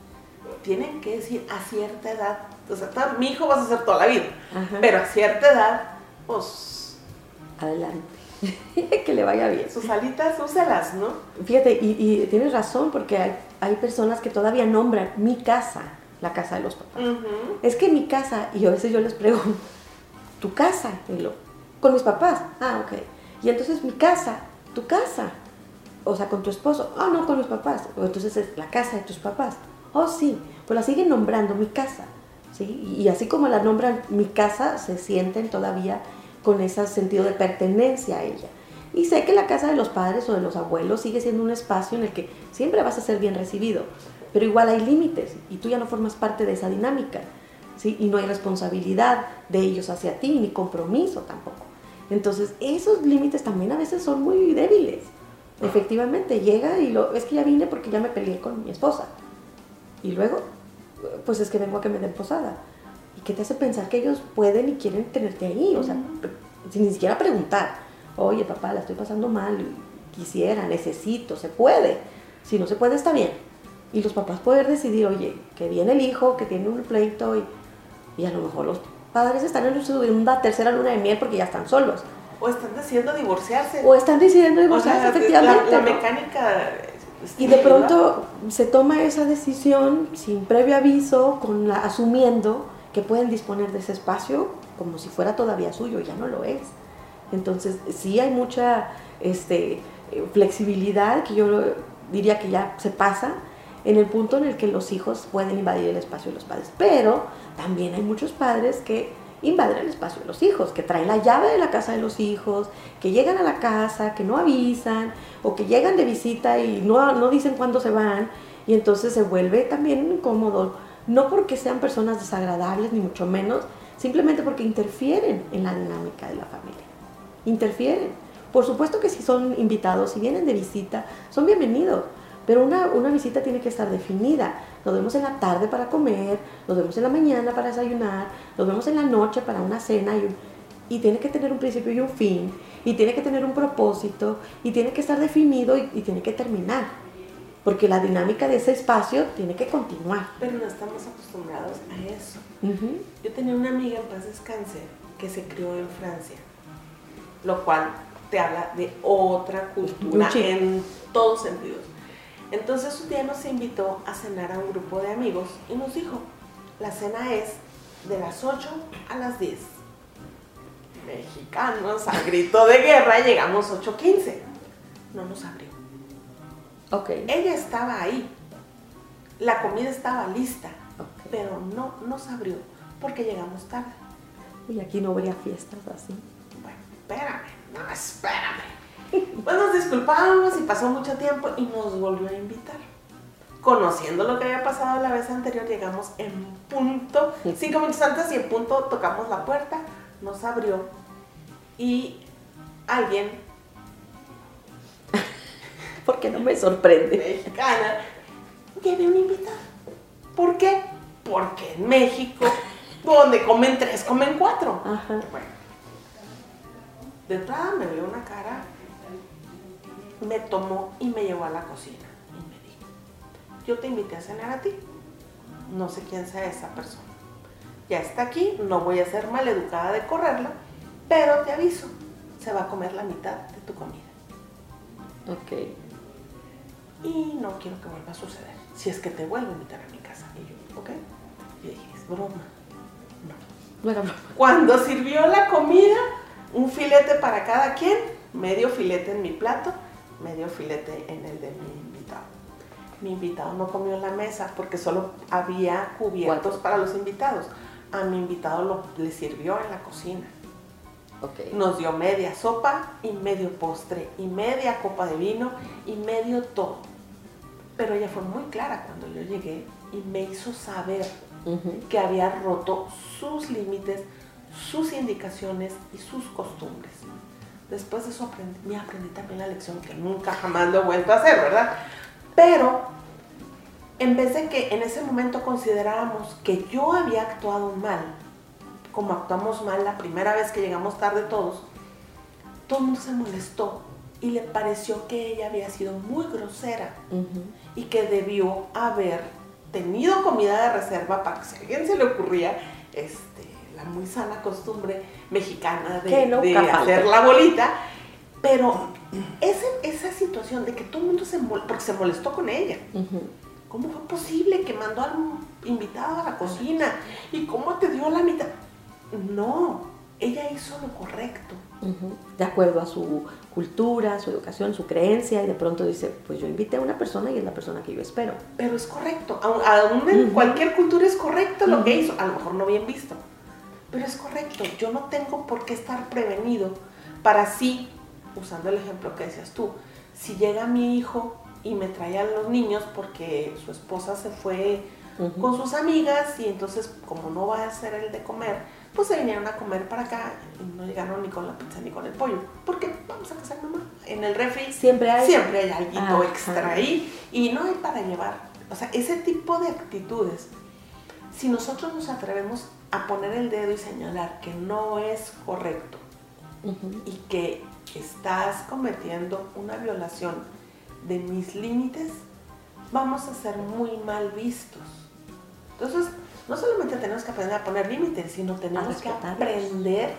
tienen que decir a cierta edad, o sea, mi hijo vas a hacer toda la vida, pero a cierta edad, pues adelante, que le vaya bien. Sus alitas, úselas, ¿no? Fíjate, y tienes razón, porque hay personas que todavía nombran mi casa, la casa de los papás. Es que mi casa, y a veces yo les pregunto, ¿tu casa? Con mis papás. Ah, ok. Y entonces mi casa, tu casa, o sea, con tu esposo. Ah, no, con mis papás. O entonces es la casa de tus papás. Oh, sí, pues la siguen nombrando mi casa, ¿sí? Y así como la nombran mi casa, se sienten todavía con ese sentido de pertenencia a ella. Y sé que la casa de los padres o de los abuelos sigue siendo un espacio en el que siempre vas a ser bien recibido, pero igual hay límites y tú ya no formas parte de esa dinámica, ¿sí? Y no hay responsabilidad de ellos hacia ti, ni compromiso tampoco. Entonces, esos límites también a veces son muy débiles. Efectivamente, llega y es que ya vine porque ya me peleé con mi esposa. Y luego, pues es que vengo a que me den posada. ¿Y qué te hace pensar que ellos pueden y quieren tenerte ahí? O sea, sin ni siquiera preguntar. Oye, papá, la estoy pasando mal, quisiera, necesito, se puede. Si no se puede, está bien. Y los papás poder decidir, oye, que viene el hijo, que tiene un pleito, y a lo mejor los padres están en una tercera luna de miel porque ya están solos. O están decidiendo divorciarse. O sea, efectivamente. La mecánica... Y de pronto se toma esa decisión sin previo aviso, asumiendo que pueden disponer de ese espacio como si fuera todavía suyo, ya no lo es. Entonces sí hay mucha flexibilidad, que yo diría que ya se pasa, en el punto en el que los hijos pueden invadir el espacio de los padres. Pero también hay muchos padres que invaden el espacio de los hijos, que traen la llave de la casa de los hijos, que llegan a la casa, que no avisan, o que llegan de visita y no dicen cuándo se van, Y entonces se vuelve también incómodo, no porque sean personas desagradables, ni mucho menos, simplemente porque interfieren en la dinámica de la familia. Interfieren. Por supuesto que si son invitados, si vienen de visita, son bienvenidos. Pero una visita tiene que estar definida. Nos vemos en la tarde para comer, nos vemos en la mañana para desayunar, nos vemos en la noche para una cena y tiene que tener un principio y un fin, y tiene que tener un propósito, y tiene que estar definido y tiene que terminar. Porque la dinámica de ese espacio tiene que continuar. Pero no estamos acostumbrados a eso. Yo tenía una amiga, en paz descanse, que se crió en Francia, lo cual te habla de otra cultura en todos sentidos. Entonces un día nos invitó a cenar a un grupo de amigos y nos dijo, la cena es de las 8 a las 10. Mexicanos, al grito de guerra, llegamos 8:15. No nos abrió. Okay. Ella estaba ahí, la comida estaba lista, pero no nos abrió porque llegamos tarde. Y aquí no habría fiestas así. Bueno, espérame. Pues nos disculpábamos y pasó mucho tiempo y nos volvió a invitar. Conociendo lo que había pasado la vez anterior, llegamos en punto, 5 minutos antes y en punto tocamos la puerta, nos abrió y alguien, porque no me sorprende, mexicana, ya había un invitado. ¿Por qué? Porque en México, donde comen 3, comen 4. Ajá. Bueno, de entrada me vio una cara, me tomó y me llevó a la cocina y me dijo, yo te invité a cenar a ti, no sé quién sea esa persona, ya está aquí, no voy a ser maleducada de correrla, pero te aviso, se va a comer la mitad de tu comida. Ok. Y no quiero que vuelva a suceder, si es que te vuelvo a invitar a mi casa. Y yo, ok. Y dije, es broma. No era broma. Cuando sirvió la comida, un filete para cada quien, medio filete en mi plato, medio filete en el de mi invitado. Mi invitado no comió en la mesa porque solo había cubiertos para los invitados. A mi invitado le sirvió en la cocina. Okay. Nos dio media sopa y medio postre y media copa de vino y medio todo. Pero ella fue muy clara cuando yo llegué y me hizo saber que había roto sus límites, sus indicaciones y sus costumbres. Después de eso aprendí también la lección que nunca jamás lo he vuelto a hacer, ¿verdad? Pero en vez de que en ese momento consideráramos que yo había actuado mal, como actuamos mal la primera vez que llegamos tarde todos, todo el mundo se molestó y le pareció que ella había sido muy grosera y que debió haber tenido comida de reserva para que si a alguien se le ocurría la muy sana costumbre mexicana de hacer la bolita. Pero esa situación de que todo el mundo porque se molestó con ella. ¿Cómo fue posible que mandó a un invitado a la cocina? ¿Y cómo te dio la mitad? No, ella hizo lo correcto. De acuerdo a su cultura, su educación, su creencia, y de pronto dice, pues yo invité a una persona y es la persona que yo espero. Pero es correcto, aún en cualquier cultura es correcto lo que hizo, a lo mejor no bien visto, pero es correcto. Yo no tengo por qué estar prevenido para sí, usando el ejemplo que decías tú, si llega mi hijo y me trae a los niños porque su esposa se fue con sus amigas y entonces como no va a hacer el de comer, pues se vinieron a comer para acá y no llegaron ni con la pizza ni con el pollo, porque vamos a casar mamá, en el refri siempre hay algo extra ahí y no hay para llevar. O sea, ese tipo de actitudes, si nosotros nos atrevemos a poner el dedo y señalar que no es correcto y que estás cometiendo una violación de mis límites, vamos a ser muy mal vistos. Entonces, no solamente tenemos que aprender a poner límites, sino tenemos que aprender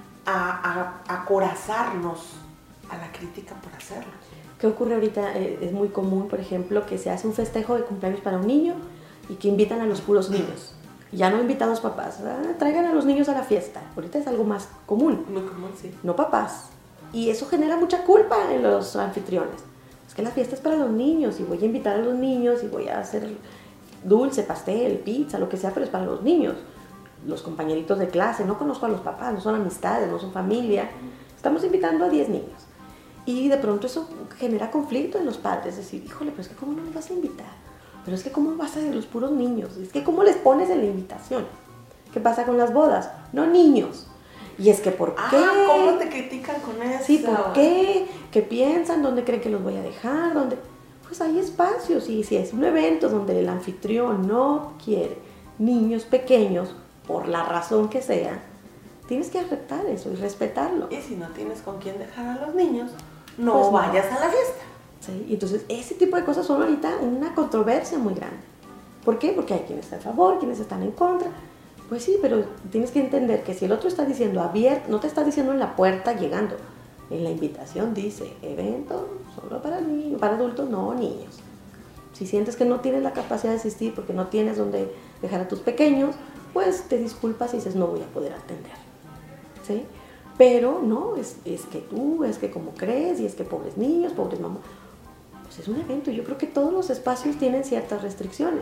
a acorazarnos a la crítica por hacerlo. ¿Qué ocurre ahorita? Es muy común, por ejemplo, que se hace un festejo de cumpleaños para un niño y que invitan a los puros niños. Ya no invitan a los papás, traigan a los niños a la fiesta. Ahorita es algo más común. Muy común, sí. No papás. Y eso genera mucha culpa en los anfitriones. Es que la fiesta es para los niños y voy a invitar a los niños y voy a hacer dulce, pastel, pizza, lo que sea, pero es para los niños. Los compañeritos de clase, no conozco a los papás, no son amistades, no son familia. Estamos invitando a 10 niños. Y de pronto eso genera conflicto en los padres. Es decir, híjole, pero es que ¿cómo no me vas a invitar? Pero es que ¿cómo vas a los puros niños? Es que ¿cómo les pones en la invitación? ¿Qué pasa con las bodas? No niños. Y es que ¿por qué? ¿Cómo te critican con eso? Sí, ¿por qué? ¿Qué piensan? ¿Dónde creen que los voy a dejar? ¿Dónde? Pues hay espacios, y si es un evento donde el anfitrión no quiere niños pequeños, por la razón que sea, tienes que aceptar eso y respetarlo. Y si no tienes con quién dejar a los niños, no Pues no. vayas a la fiesta. ¿Sí? Y entonces ese tipo de cosas son ahorita una controversia muy grande. ¿Por qué? Porque hay quienes están a favor, quienes están en contra. Pues sí, pero tienes que entender que si el otro está diciendo abierto, no te está diciendo en la puerta llegando. En la invitación dice, evento solo para niños, para adultos, no niños. Si sientes que no tienes la capacidad de asistir porque no tienes donde dejar a tus pequeños, pues te disculpas y dices, no voy a poder atender. ¿Sí? Pero no, es que tú, es que como crees, y es que pobres niños, pobres mamás. Pues es un evento. Yo creo que todos los espacios tienen ciertas restricciones.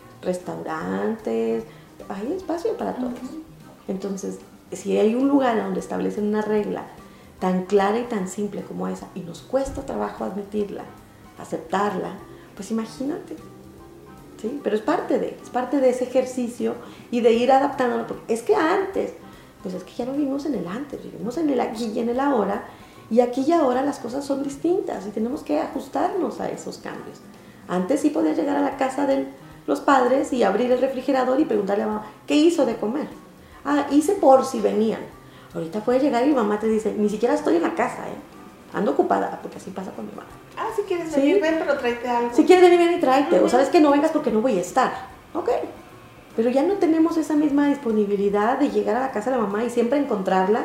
Restaurantes, hay espacio para todos. Entonces, si hay un lugar donde establecen una regla tan clara y tan simple como esa, y nos cuesta trabajo admitirla, aceptarla, pues imagínate. ¿Sí? Pero es parte de ese ejercicio y de ir adaptándolo, porque es que antes, pues es que ya no vivimos en el antes, vivimos en el aquí y en el ahora, y aquí y ahora las cosas son distintas y tenemos que ajustarnos a esos cambios. Antes sí podías llegar a la casa de los padres y abrir el refrigerador y preguntarle a mamá, ¿qué hizo de comer? Hice por si venían. Ahorita puedes llegar y mamá te dice, ni siquiera estoy en la casa, ando ocupada, porque así pasa con mi mamá. Si quieres venir, ven, pero tráete algo. Si quieres venir, ven y tráete. O sabes que no vengas porque no voy a estar. Ok. Pero ya no tenemos esa misma disponibilidad de llegar a la casa de la mamá y siempre encontrarla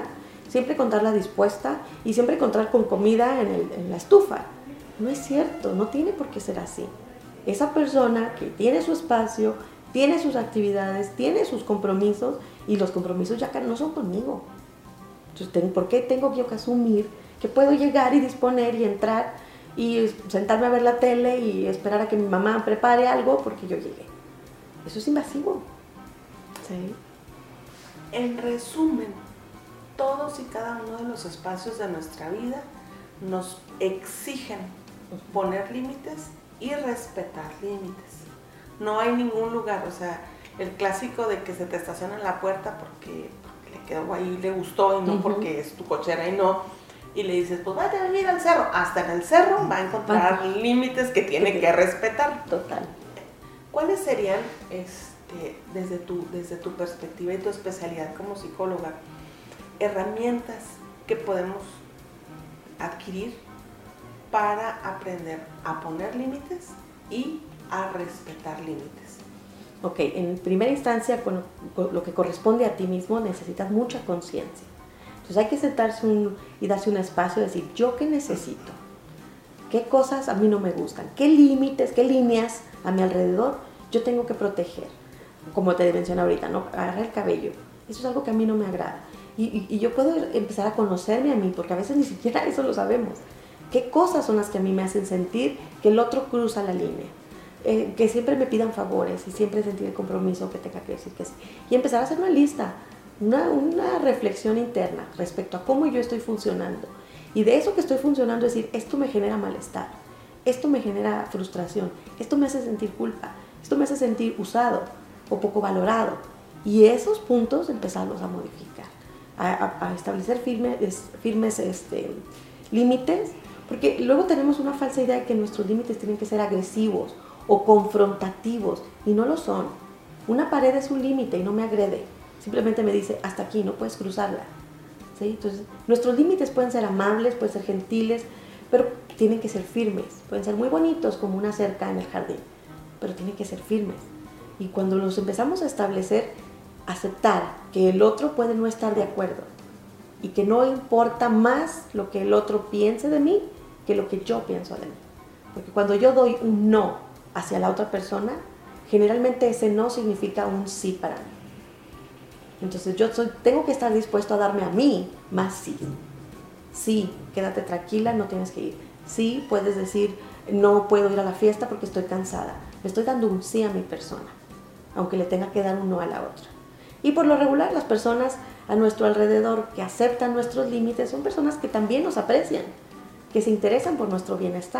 dispuesta y siempre encontrar con comida en la estufa. No es cierto, no tiene por qué ser así. Esa persona que tiene su espacio, tiene sus actividades, tiene sus compromisos, y los compromisos ya no son conmigo. Entonces, ¿por qué tengo yo que asumir que puedo llegar y disponer y entrar y sentarme a ver la tele y esperar a que mi mamá prepare algo porque yo llegué? Eso es invasivo. ¿Sí? En resumen, todos y cada uno de los espacios de nuestra vida nos exigen poner límites y respetar límites. No hay ningún lugar, o sea, el clásico de que se te estaciona en la puerta porque le quedó ahí, le gustó, y no porque es tu cochera, y le dices, pues vaya a vivir al cerro. Hasta en el cerro va a encontrar límites que tiene que respetar. Total. ¿Cuáles serían, desde tu perspectiva y tu especialidad como psicóloga, herramientas que podemos adquirir para aprender a poner límites y a respetar límites? Ok, en primera instancia, con lo que corresponde a ti mismo, necesitas mucha conciencia. Entonces hay que sentarse y darse un espacio y decir, ¿yo qué necesito? ¿Qué cosas a mí no me gustan? ¿Qué límites, qué líneas a mi alrededor yo tengo que proteger? Como te mencioné ahorita, ¿no? Agarrar el cabello. Eso es algo que a mí no me agrada. Y yo puedo empezar a conocerme a mí, porque a veces ni siquiera eso lo sabemos. ¿Qué cosas son las que a mí me hacen sentir que el otro cruza la línea? Que siempre me pidan favores y siempre sentir el compromiso que tenga que decir que sí. Y empezar a hacer una lista, una reflexión interna respecto a cómo yo estoy funcionando. Y de eso que estoy funcionando, decir, esto me genera malestar, esto me genera frustración, esto me hace sentir culpa, esto me hace sentir usado o poco valorado. Y esos puntos empezarlos a modificar, a establecer firmes límites, porque luego tenemos una falsa idea de que nuestros límites tienen que ser agresivos o confrontativos, y no lo son. Una pared es un límite y no me agrede, simplemente me dice, hasta aquí, no puedes cruzarla. ¿Sí? Entonces, nuestros límites pueden ser amables, pueden ser gentiles, pero tienen que ser firmes. Pueden ser muy bonitos como una cerca en el jardín, pero tienen que ser firmes. Y cuando los empezamos a establecer, aceptar que el otro puede no estar de acuerdo y que no importa más lo que el otro piense de mí que lo que yo pienso de mí. Porque cuando yo doy un no hacia la otra persona, generalmente ese no significa un sí para mí. Entonces tengo que estar dispuesto a darme a mí más sí. Sí, quédate tranquila, no tienes que ir. Sí, puedes decir, no puedo ir a la fiesta porque estoy cansada. Le estoy dando un sí a mi persona, aunque le tenga que dar un no a la otra. Y por lo regular, las personas a nuestro alrededor que aceptan nuestros límites son personas que también nos aprecian, que se interesan por nuestro bienestar.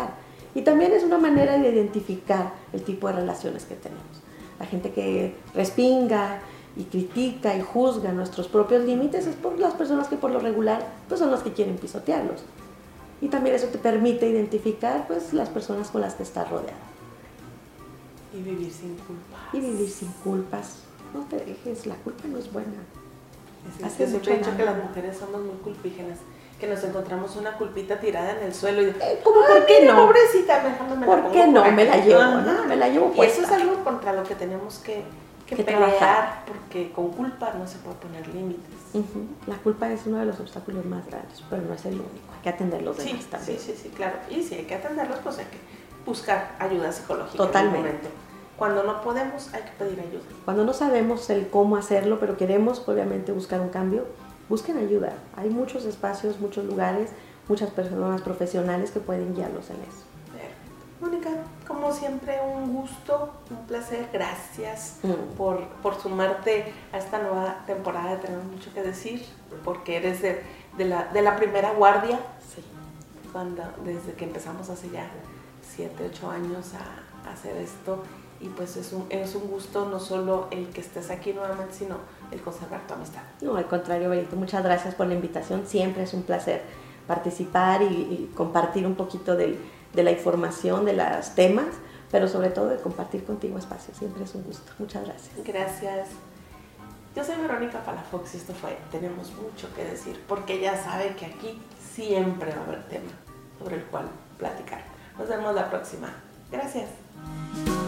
Y también es una manera de identificar el tipo de relaciones que tenemos. La gente que respinga y critica y juzga nuestros propios límites es por las personas que por lo regular pues son las que quieren pisotearlos. Y también eso te permite identificar pues las personas con las que estás rodeado. Y vivir sin culpas. Y vivir sin culpas. No te dejes, la culpa no es buena. Yo siempre he dicho que las mujeres somos muy culpígenas, que nos encontramos una culpita tirada en el suelo y ¿cómo por qué no? Pobrecita, mejor no me la ¿Por pongo qué no? por Me la aquí. llevo, ¿no? Me la llevo Y puesta. eso es algo contra lo que tenemos que pelear, trabajar. porque con culpa no se puede poner límites. La culpa es uno de los obstáculos más grandes, pero no es el único. Hay que atender los demás también. Sí, claro. Y si hay que atenderlos, pues hay que buscar ayuda psicológica. Totalmente. En el momento. Cuando no podemos, hay que pedir ayuda. Cuando no sabemos el cómo hacerlo, pero queremos obviamente buscar un cambio, busquen ayuda. Hay muchos espacios, muchos lugares, muchas personas profesionales que pueden guiarlos en eso. Mónica, como siempre, un gusto, un placer. Gracias por sumarte a esta nueva temporada de Tenemos Mucho que Decir, porque eres de la primera guardia, Sí. Desde que empezamos hace ya 7, 8 años a hacer esto. Y pues es un gusto no solo el que estés aquí nuevamente, sino el conservar tu amistad. No, al contrario, Benito, muchas gracias por la invitación. Siempre es un placer participar y compartir un poquito de la información, de los temas, pero sobre todo de compartir contigo espacio. Siempre es un gusto. Muchas gracias. Gracias. Yo soy Verónica Palafox y esto fue Tenemos Mucho que Decir, porque ya sabe que aquí siempre va a haber tema sobre el cual platicar. Nos vemos la próxima. Gracias.